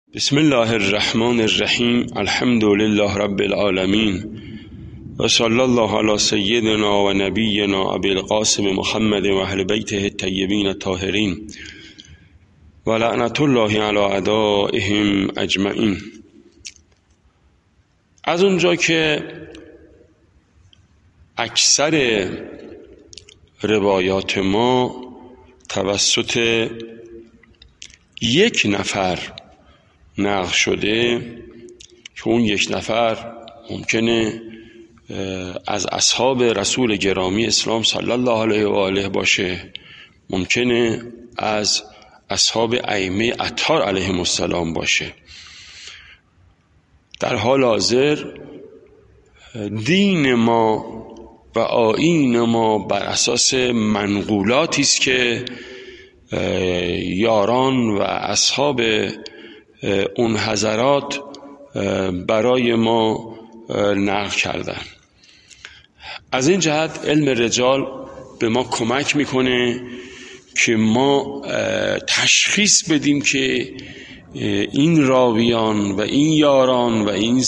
بسم الله الرحمن الرحیم. الحمد لله رب العالمین و صلی الله علی سیدنا و نبینا ابی القاسم محمد و اهل بیته الطیبین الطاهرین و لعنت الله علی اعدائهم اجمعین. از اونجا که اکثر روایات ما توسط یک نفر نقل شده که اون یک نفر ممکنه از اصحاب رسول گرامی اسلام صلی الله علیه و آله باشه، ممکنه از اصحاب ائمه اطهار علیهم السلام باشه. در حال حاضر دین ما و آیین ما بر اساس منقولاتی است که یاران و اصحاب اون حضرات برای ما نقل کردن. از این جهت علم رجال به ما کمک میکنه که ما تشخیص بدیم که این راویان و این یاران و این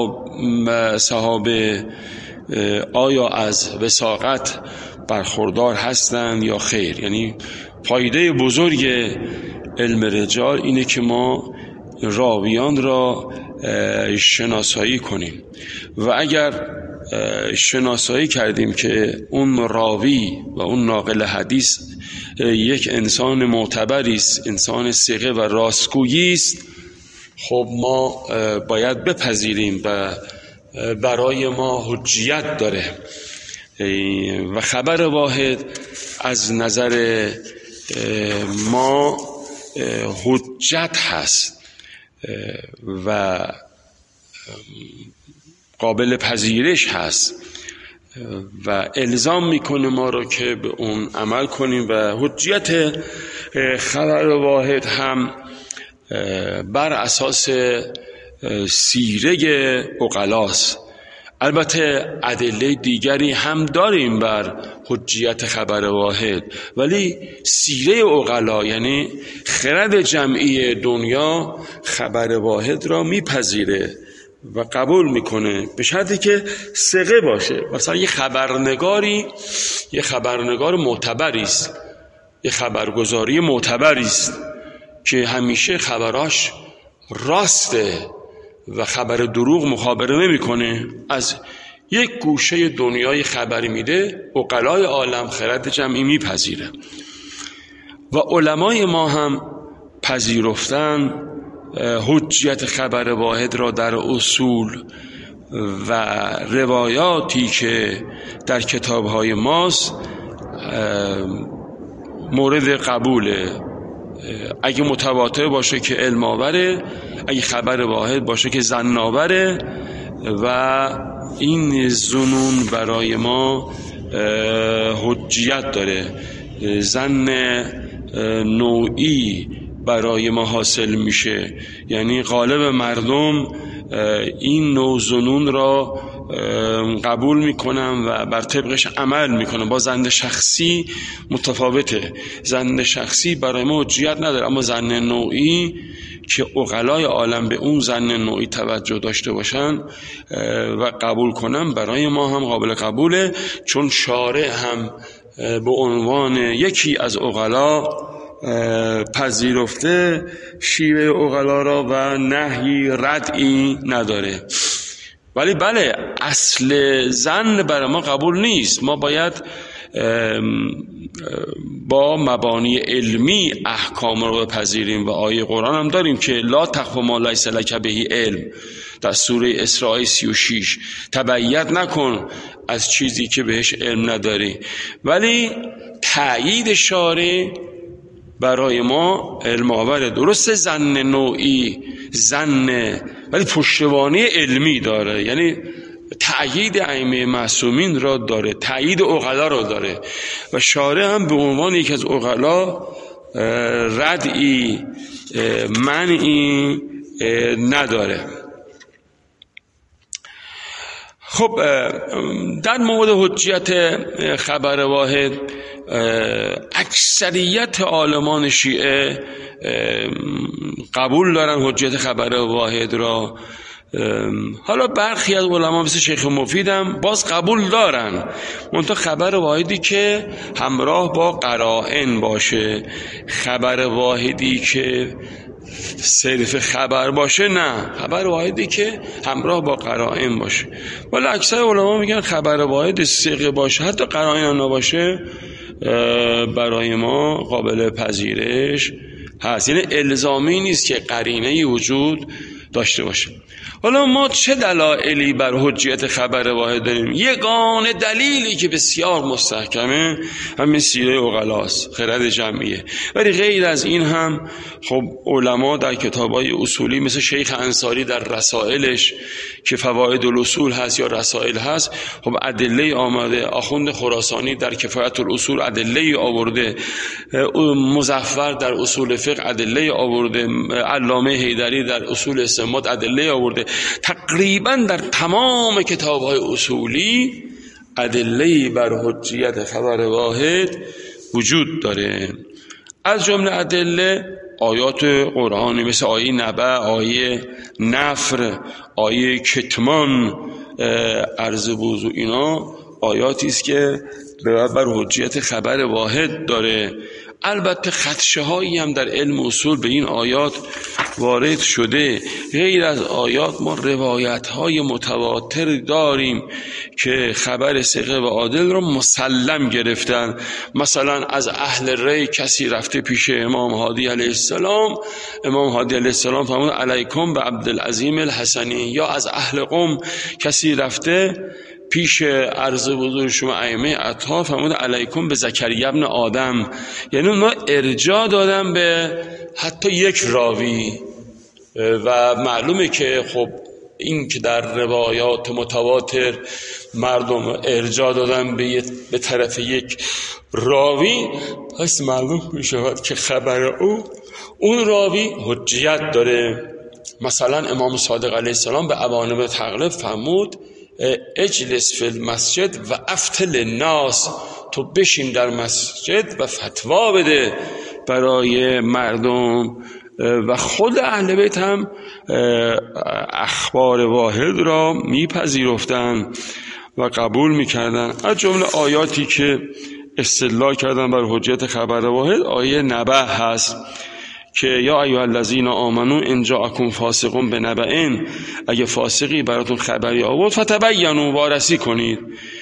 صحابه آیا از وثاقت برخوردار هستند یا خیر. یعنی فایده بزرگ علم رجال اینه که ما راویان را شناسایی کنیم و اگر شناسایی کردیم که اون راوی و اون ناقل حدیث یک انسان معتبری است، انسان ثقه و راستگویی است، خب ما باید بپذیریم و برای ما حجیت داره و خبر واحد از نظر ما حجت هست و قابل پذیرش هست و الزام میکنه ما رو که به اون عمل کنیم و حجیت خبر واحد هم بر اساس سیره عقلاست. البته ادله دیگری هم داریم بر حجیت خبر واحد، ولی سیره عقلا یعنی خرد جمعی دنیا خبر واحد را میپذیره و قبول میکنه به شرطی که ثقه باشه. مثلا یه خبرنگار معتبری است، یه خبرگزاری معتبری است که همیشه خبراش راسته و خبر دروغ مخابره نمیکنه، از یک گوشه دنیای خبری میده، عقلای عالم خرد جمعی میپذیره و علمای ما هم پذیرفتن حجیت خبر واحد را در اصول و روایاتی که در کتابهای ماست مورد قبوله. اگه متواتر باشه که علم آوره، اگه خبر واحد باشه که ظن آوره و این ظنون برای ما حجیت داره. ظن نوعی برای ما حاصل میشه، یعنی غالب مردم این نوع ظنون را قبول میکنن و بر طبقش عمل میکنن. با ظن شخصی متفاوته. ظن شخصی برای ما حجیت نداره، اما ظن نوعی که عقلای عالم به اون ظن نوعی توجه داشته باشن و قبول کنن برای ما هم قابل قبوله، چون شارع هم به عنوان یکی از عقلا پذیرفته شیوه عقلا را و نهی ردعی نداره. ولی بله، اصل ظن برای ما قبول نیست. ما باید با مبانی علمی احکام رو بپذیریم و آیه قرآن هم داریم که لا تخف ما لیس لک به علم، در سوره اسراء 36 تبعیت نکن از چیزی که بهش علم نداری. ولی تأیید شارع برای ما علم آوره. درسته ظن نوعی ظن، ولی پشتوانه علمی داره، یعنی تأیید ائمه معصومین را داره، تأیید عقلا را داره و شارع هم به عنوان یک از عقلا ردعی منعی نداره. خب در مورد حجیت خبر واحد اکثریت عالمان شیعه قبول دارن حجیت خبر واحد را. حالا برخی از علما مثل شیخ مفید هم باز قبول دارن، منتها خبر واحدی که همراه با قرائن باشه، خبر واحدی که صرف خبر باشه نه، خبر واحدی که همراه با قرائن باشه. ولی اکثر علما میگن خبر واحد ثقه باشه حتی قرائن نباشه برای ما قابل پذیرش هست، یعنی الزامی نیست که قرینه‌ای وجود داشته باشه. حالا ما چه دلایلی بر حجیت خبر واحد داریم؟ یگانه دلیلی که بسیار مستحکمه همین سیره عقلاست، خرد جمعیه. ولی غیر از این هم خب علما در کتابای اصولی مثل شیخ انصاری در رسائلش که فواید الاصول هست یا رسائل هست خب ادله آمده، آخوند خراسانی در کفایت الاصول ادله آورده، مظفر در اصول فقه ادله آورده، علامه حیدری در اصول استنباط ادله آورده. تقریبا در تمام کتاب‌های اصولی ادله بر حجیت خبر واحد وجود داره. از جمله ادله آیات قرآنی مثل آیه نبأ، آیه نفر، آیه کتمان، عرض وضو، اینا آیاتی است که بر حجیت خبر واحد داره. البته خدشه هایی هم در علم اصول به این آیات وارد شده. غیر از آیات ما روایت های متواتر داریم که خبر ثقه و عادل را مسلم گرفتن. مثلا از اهل ری کسی رفته پیش امام هادی علیه السلام، امام هادی علیه السلام فرمود علیکم به عبدالعظیم الحسنی. یا از اهل قم کسی رفته پیش عرض بزرگ شما ائمه اطهار فرمود علیکم به زکریا ابن آدم. یعنی ما ارجاع دادن به حتی یک راوی و معلومه که خب این که در روایات متواتر مردم ارجاع دادن به طرف یک راوی، پس معلوم می شود که خبر اون راوی حجیت داره. مثلا امام صادق علیه السلام به ابان بن تغلب فرمود اجلس فی المسجد و افتل الناس، تو بشین در مسجد و فتوا بده برای مردم. و خود اهل بیت هم اخبار واحد را میپذیرفتن و قبول میکردن. از جمله آیاتی که استدلال کردن بر حجیت خبر واحد آیه نبأ هست که یا ایها الذین آمنو ان جاءکم فاسق بنبأ، اگه فاسقی براتون خبری آورد فتبینوا، وارسی کنید،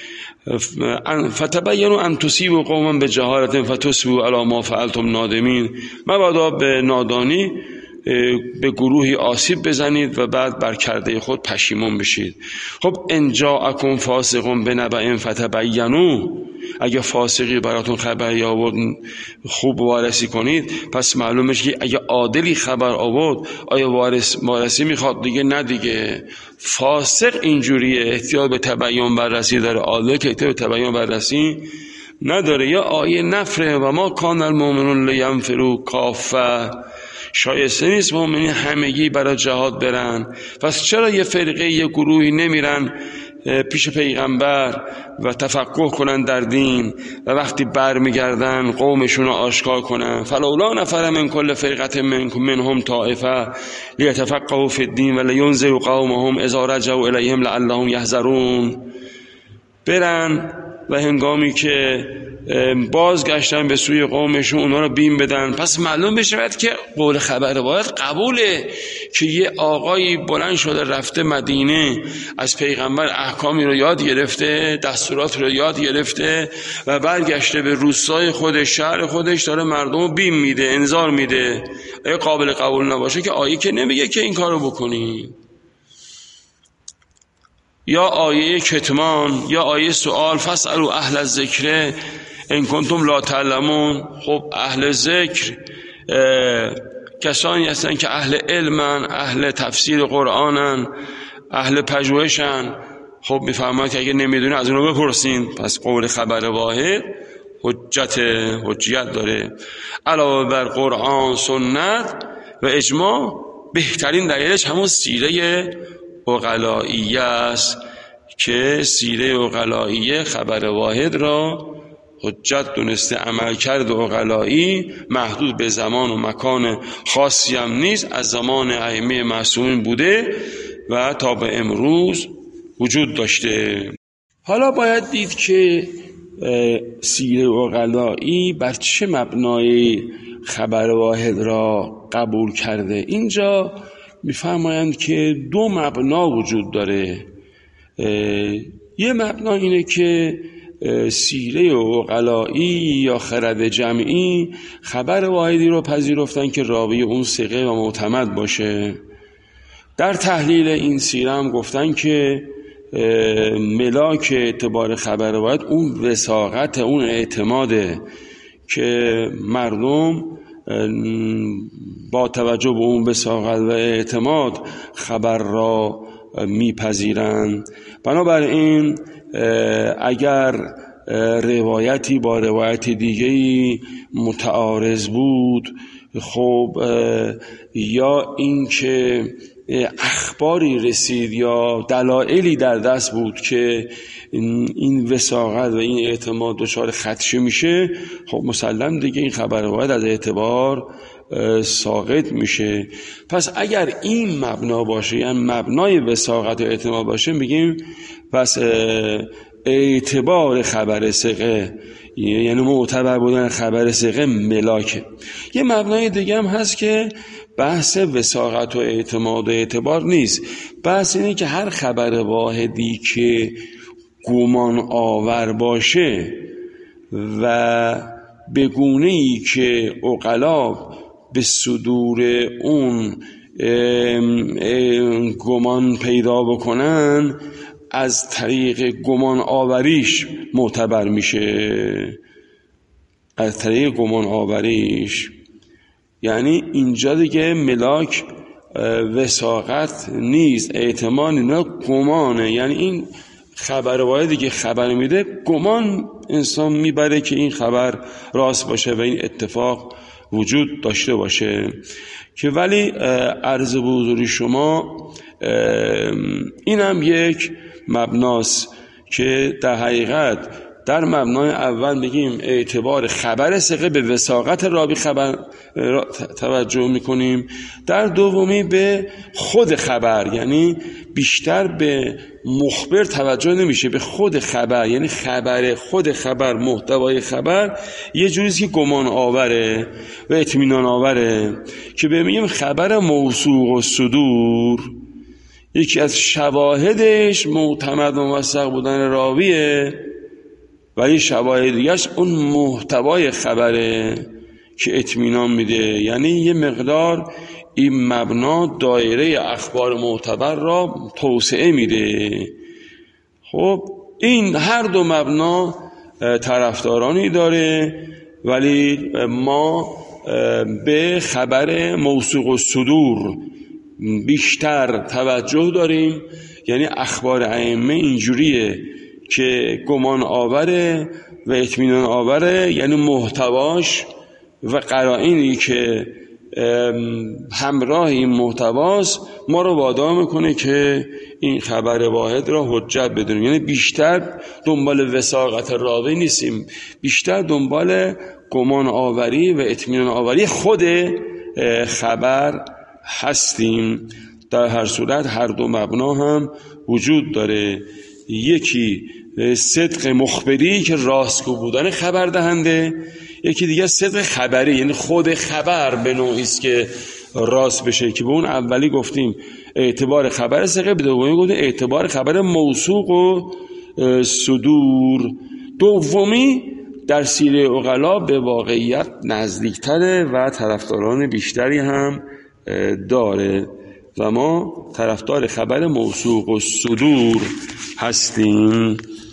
فتبینوا ان تصیبوا قوما بجهالة فتصبحوا علی ما فعلتم نادمین، مبادا به نادانی به گروهی آسیب بزنید و بعد بر کرده خود پشیمون بشید. خب ان جاءکم فاسق بنبأ فتبینوا، اگه فاسقی براتون خبری آورد خوب وارسی کنید. پس معلومه که اگه عادلی خبر آورد آیا وارسی میخواد دیگه؟ نه دیگه. فاسق اینجوریه، احتیاج به تبیین بررسی داره، عادل که احتیاج به تبیین بررسی نداره. یا آیه نفر و ما کان المؤمنون لینفروا کافه، شایسته نیست مؤمنین همگی برای جهاد برن. پس چرا یه فرقه یه گروهی نمیرن پیش پیغمبر و تفقه کنن در دین و وقتی برمیگردن قومشون رو آشکار کنن؟ فلولا نفر من کل فرقه منهم طائفه لیتفقهوا فی الدین و لینذروا قومهم اذا رجعوا الیهم لعلهم یحذرون. برن و هنگامی که بازگشتن به سوی قومشون اونا رو بیم بدن. پس معلوم بشه که قول خبر واحد قبوله که یه آقایی بلند شده رفته مدینه، از پیغمبر احکامی رو یاد گرفته، دستورات رو یاد گرفته و برگشته به روستای خودش، شهر خودش، داره مردم رو بیم میده، انذار میده. اگه قابل قبول نباشه که آیه که نمیگه که این کارو بکنی. یا آیه کتمان، یا آیه سؤال فاسألوا اهل الذکر ان کنتم لا تعلمون. خب اهل ذکر کسانی هستن که اهل علمن، اهل تفسیر قرآنن، اهل پژوهشن. خب میفرماید که اگه نمیدونه از اونو بپرسین. پس قول خبر واحد حجیت داره. علاوه بر قرآن، سنت و اجماع، بهترین دلیلش همون سیره عقلائیه است که سیره عقلایی خبر واحد را حجت دونسته. عملکرد عقلایی محدود به زمان و مکان خاصی هم نیست، از زمان ائمه معصومین بوده و تا به امروز وجود داشته. حالا باید دید که سیره عقلایی بر چه مبنای خبر واحد را قبول کرده. اینجا میفرمایند که دو مبنا وجود داره. یه مبنا اینه که سیره عقلایی یا خرد جمعی خبر واحدی رو پذیرفتن که راوی اون ثقه و معتمد باشه. در تحلیل این سیره هم گفتن که ملاک اعتبار خبر واحد اون وثاقت، اون اعتماده که مردم با توجه به اون وثاقت و اعتماد خبر را میپذیرند. بنابراین اگر روایتی با روایت دیگری متعارض بود، خب یا اینکه اخباری رسید یا دلایلی در دست بود که این وثاقت و این اعتماد دچار خدشه میشه، خب مسلم دیگه این خبر واحد از اعتبار ساقط میشه. پس اگر این مبنا باشه، یعنی مبنای وثاقت و اعتماد باشه، میگیم پس اعتبار خبر ثقه، یعنی معتبر بودن خبر ثقه ملاکه. یه مبنای دیگه هم هست که بحث وثاقت و اعتماد و اعتبار نیست، بحث اینه که هر خبر واحدی که گمان آور باشه و به گونه‌ای که عقلا به صدور اون گمان پیدا بکنن، از طریق گمان آوریش معتبر میشه. از طریق گمان آوریش، یعنی اینجا دیگه ملاک وثاقت نیست، اعتماد نه، گمانه. یعنی این خبر واحدی که خبر میده، گمان انسان میبره که این خبر راست باشه و این اتفاق وجود داشته باشه. که ولی عرض به حضور شما این هم یک مبناست که در حقیقت در مبنای اول میگیم اعتبار خبر ثقه به وثاقت راوی خبر توجه میکنیم، در دومی به خود خبر، یعنی بیشتر به مخبر توجه نمیشه، به خود خبر، یعنی خبر، خود خبر، محتوای خبر یه جوریست که گمان آوره و اطمینان آوره. که ببینیم خبر موثوق و صدور یکی از شواهدش معتمد و موثق بودن راویه، ولی شواهد دیگرش اون محتوای خبره که اطمینان میده. یعنی یه مقدار این مبنا دایره اخبار معتبر را توسعه میده. خب این هر دو مبنا طرفدارانی داره، ولی ما به خبر موثوق الصدور بیشتر توجه داریم. یعنی اخبار ائمه اینجوریه که گمان آوره و اطمینان آوره، یعنی محتواش و قرائنی که همراه این محتواست ما رو وادار میکنه که این خبر واحد را حجت بدونیم. یعنی بیشتر دنبال وثاقت راوی نیستیم، بیشتر دنبال گمان آوری و اطمینان آوری خود خبر هستیم. در هر صورت هر دو مبنا هم وجود داره. یکی صدق مخبری که راستگو بودن خبر دهنده، یکی دیگه صدق خبری، یعنی خود خبر به نوعی است که راست بشه، که به اون اولی گفتیم اعتبار خبر ثقه، به دومی گفتیم اعتبار خبر موثوق و صدور. دومی در سیره عقلا به واقعیت نزدیکتره و طرفداران بیشتری هم داره و ما طرفدار خبر موثوق و صدور هستیم.